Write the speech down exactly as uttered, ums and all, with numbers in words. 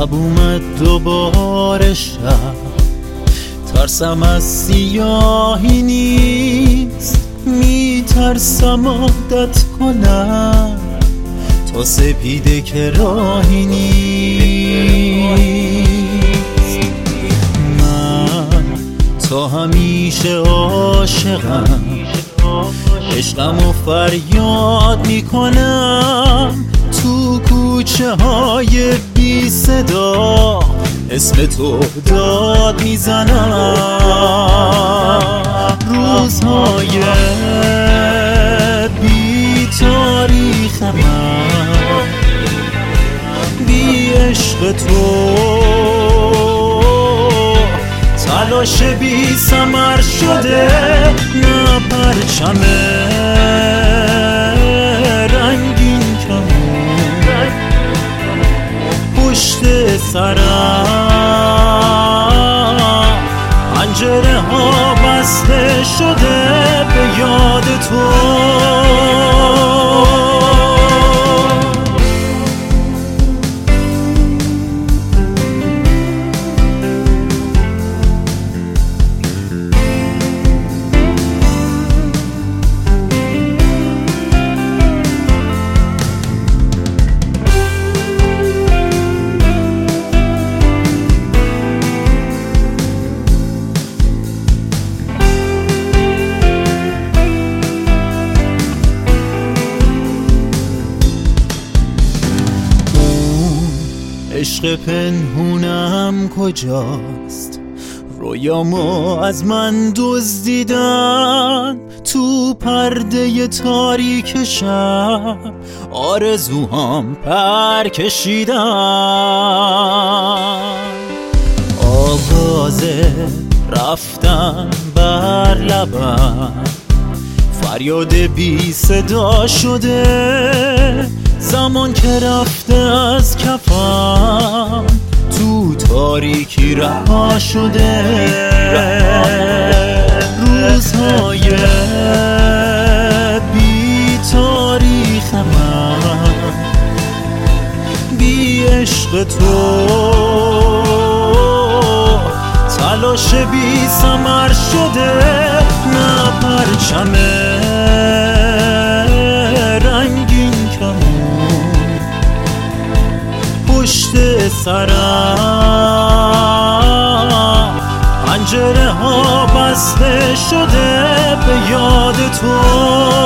شب اومد دوباره شب، ترسم از سیاهی نیست، میترسم عادت کنم تا سپیده که راهی نیست. من تا همیشه عاشقم، عشقم و فریاد میکنم تو کوچه های بی صدا، اسم تو داد میزنم. روزهای بی تاریخ من، بی عشق تو تلاش بی ثمر شده، نه پرچم رنگین کمون پشت سرم، پنجره ها بسته شده به یاد تو. عشق پنهونم کجاست؟ رویامو از من دزدیدن تو پرده تاریک شب، آرزوهام پر کشیدن. آغاز رفتن بر لبم، فریاد بی صدا شده، زمان که رفته از کفم تو تاریکی رها شده. روزهای بی تاریخ من، بی عشق تو تلاش بی ثمر شده، نه پرچم رنگین کمون پشت سرم، پنجره ها بسته شده به یاد تو.